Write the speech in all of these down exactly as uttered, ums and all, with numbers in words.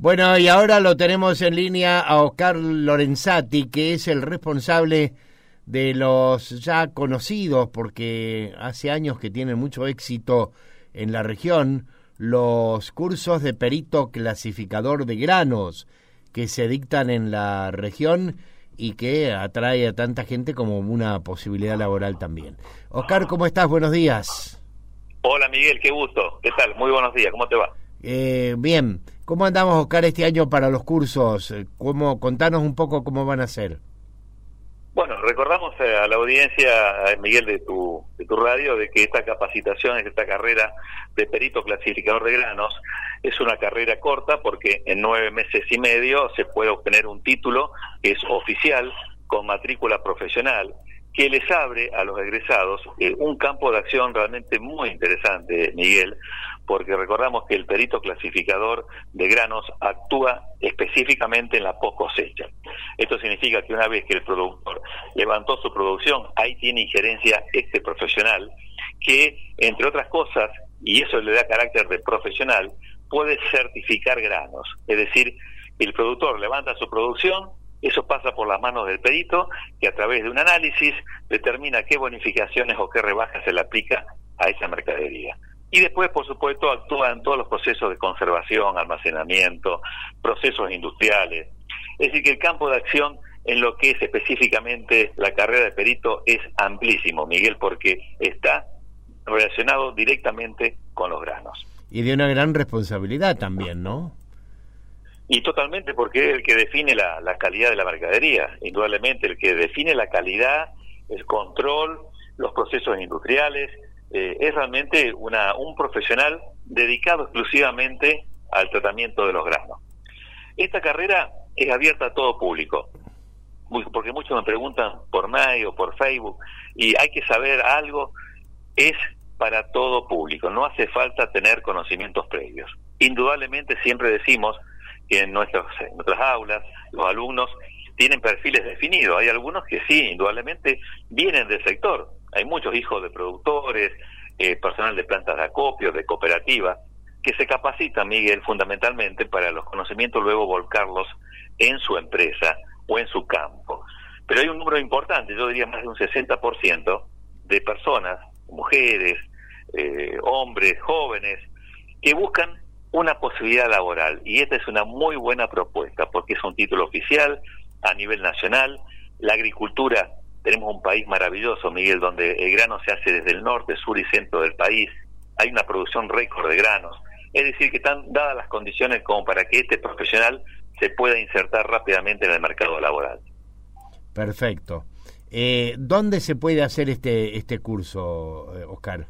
Bueno, y ahora lo tenemos en línea a Oscar Lorenzati, que es el responsable de los ya conocidos, porque hace años que tienen mucho éxito en la región, los cursos de perito clasificador de granos que se dictan en la región y que atrae a tanta gente como una posibilidad laboral también. Oscar, ¿cómo estás? Buenos días. Hola Miguel, qué gusto. ¿Qué tal? Muy buenos días, ¿cómo te va? Eh, bien, ¿cómo andamos, Oscar, este año para los cursos? ¿Cómo, contanos un poco cómo van a ser. Bueno, recordamos a la audiencia, Miguel, de tu, de tu radio, de que esta capacitación, esta carrera de perito clasificador de granos, es una carrera corta porque en nueve meses y medio se puede obtener un título que es oficial, con matrícula profesional, que les abre a los egresados eh, un campo de acción realmente muy interesante, Miguel, porque recordamos que el perito clasificador de granos actúa específicamente en la post cosecha. Esto significa que una vez que el productor levantó su producción, ahí tiene injerencia este profesional que, entre otras cosas, y eso le da carácter de profesional, puede certificar granos. Es decir, el productor levanta su producción, eso pasa por las manos del perito, que a través de un análisis determina qué bonificaciones o qué rebajas se le aplica a esa mercadería. Y después, por supuesto, actúa en todos los procesos de conservación, almacenamiento, procesos industriales. Es decir, que el campo de acción en lo que es específicamente la carrera de perito es amplísimo, Miguel, porque está relacionado directamente con los granos. Y de una gran responsabilidad también, ¿no? Y totalmente, porque es el que define la, la calidad de la mercadería, indudablemente el que define la calidad, el control, los procesos industriales, eh, es realmente una un profesional dedicado exclusivamente al tratamiento de los granos. Esta carrera es abierta a todo público, porque muchos me preguntan por mail o por Facebook, y hay que saber algo, es para todo público, no hace falta tener conocimientos previos. Indudablemente siempre decimos que en, nuestros, en nuestras aulas los alumnos tienen perfiles definidos. Hay algunos que sí, indudablemente vienen del sector. Hay muchos hijos de productores, eh, personal de plantas de acopio, de cooperativas, que se capacitan, Miguel, fundamentalmente para los conocimientos luego volcarlos en su empresa o en su campo. Pero hay un número importante, yo diría más de un sesenta por ciento de personas, mujeres, eh, hombres, jóvenes, que buscan una posibilidad laboral, y esta es una muy buena propuesta porque es un título oficial a nivel nacional. La agricultura, tenemos un país maravilloso, Miguel, donde el grano se hace desde el norte, sur y centro del país, hay una producción récord de granos, es decir, que están dadas las condiciones como para que este profesional se pueda insertar rápidamente en el mercado laboral. Perfecto. Eh, ¿Dónde se puede hacer este, este curso, Oscar?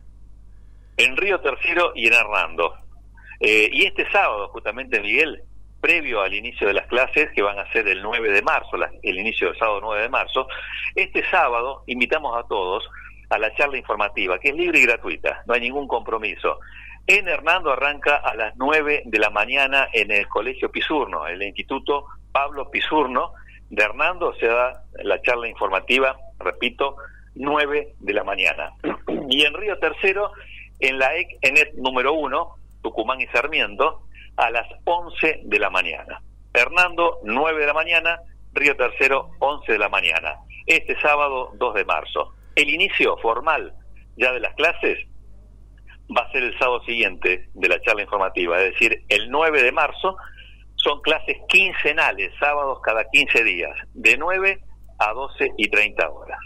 En Río Tercero y en Hernando. Eh, y este sábado, justamente, Miguel, previo al inicio de las clases, que van a ser el nueve de marzo, la, el inicio del sábado nueve de marzo, este sábado invitamos a todos a la charla informativa, que es libre y gratuita, no hay ningún compromiso. En Hernando arranca a las nueve de la mañana en el Colegio Pisurno, el Instituto Pablo Pisurno de Hernando, se da la charla informativa, repito, nueve de la mañana. Y en Río Tercero, en la E C ENET número uno, Tucumán y Sarmiento, a las once de la mañana. Hernando, nueve de la mañana, Río Tercero, once de la mañana. Este sábado, dos de marzo. El inicio formal ya de las clases va a ser el sábado siguiente de la charla informativa, es decir, el nueve de marzo. Son clases quincenales, sábados cada quince días, de nueve a doce y treinta horas.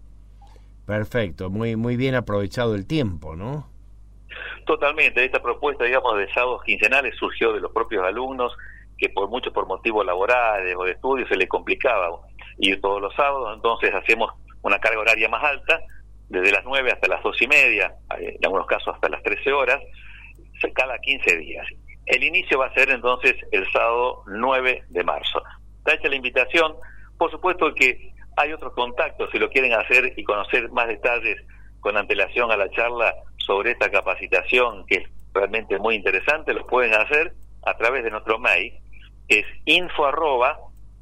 Perfecto, muy, muy bien aprovechado el tiempo, ¿no? Totalmente, esta propuesta, digamos, de sábados quincenales surgió de los propios alumnos que por mucho por motivos laborales o de estudios se les complicaba ir todos los sábados, entonces hacemos una carga horaria más alta, desde las nueve hasta las dos y media, en algunos casos hasta las trece horas, cada quince días. El inicio va a ser entonces el sábado nueve de marzo. Está hecha la invitación, por supuesto que hay otros contactos, si lo quieren hacer y conocer más detalles con antelación a la charla sobre esta capacitación, que es realmente muy interesante, lo pueden hacer a través de nuestro mail, que es info arroba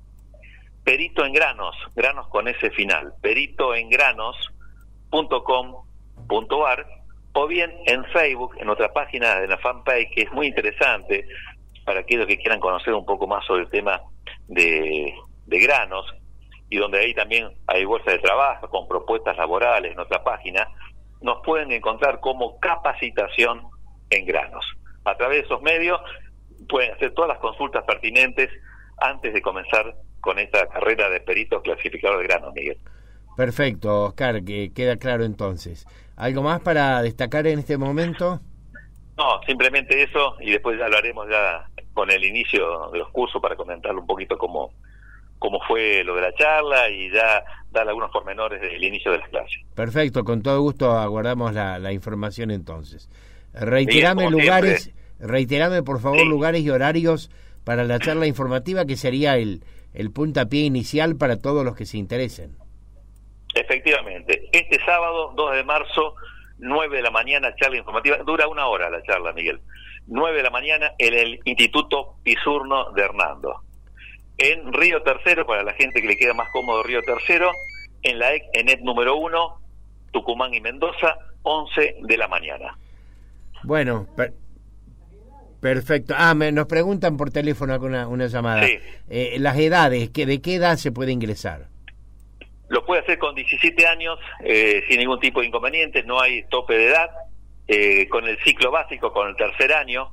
perito en granos, granos con ese final, perito en granos punto com punto ar, o bien en Facebook, en nuestra página de la fanpage, que es muy interesante, para aquellos que quieran conocer un poco más sobre el tema de, de granos, y donde ahí también hay bolsa de trabajo con propuestas laborales en nuestra página, nos pueden encontrar como capacitación en granos. A través de esos medios pueden hacer todas las consultas pertinentes antes de comenzar con esta carrera de peritos clasificadores de granos, Miguel. Perfecto, Oscar, que queda claro entonces. ¿Algo más para destacar en este momento? No, simplemente eso, y después ya lo haremos ya con el inicio de los cursos para comentarle un poquito cómo, cómo fue lo de la charla y ya dar algunos pormenores del inicio de las clases. Perfecto, con todo gusto aguardamos la, la información entonces. Reiterame Bien, lugares, siempre. reiterame por favor sí. lugares y horarios para la charla informativa, que sería el, el puntapié inicial para todos los que se interesen. Efectivamente, este sábado dos de marzo, nueve de la mañana, charla informativa, dura una hora la charla, Miguel. nueve de la mañana en el Instituto Pisurno de Hernando. En Río Tercero, para la gente que le queda más cómodo Río Tercero, en la E N E T número uno, Tucumán y Mendoza, once de la mañana. Bueno, per perfecto. Ah, me, nos preguntan por teléfono una, una llamada. Sí. Eh, las edades, que ¿de qué edad se puede ingresar? Lo puede hacer con diecisiete años, eh, sin ningún tipo de inconvenientes, no hay tope de edad, eh, con el ciclo básico, con el tercer año,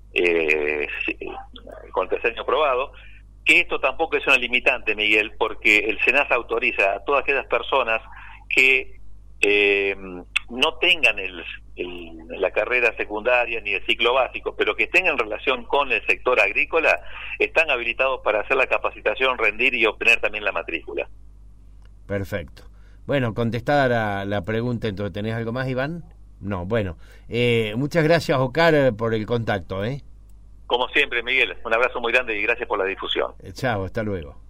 eh, con el tercer año aprobado, que esto tampoco es una limitante, Miguel, porque el SENASA autoriza a todas aquellas personas que eh, no tengan el, el, la carrera secundaria ni el ciclo básico, pero que estén en relación con el sector agrícola, están habilitados para hacer la capacitación, rendir y obtener también la matrícula. Perfecto. Bueno, contestada la, la pregunta, entonces, ¿tenés algo más, Iván? No, bueno. Eh, muchas gracias, Oscar, por el contacto, ¿eh? Como siempre, Miguel, un abrazo muy grande y gracias por la difusión. Eh, chao, hasta luego.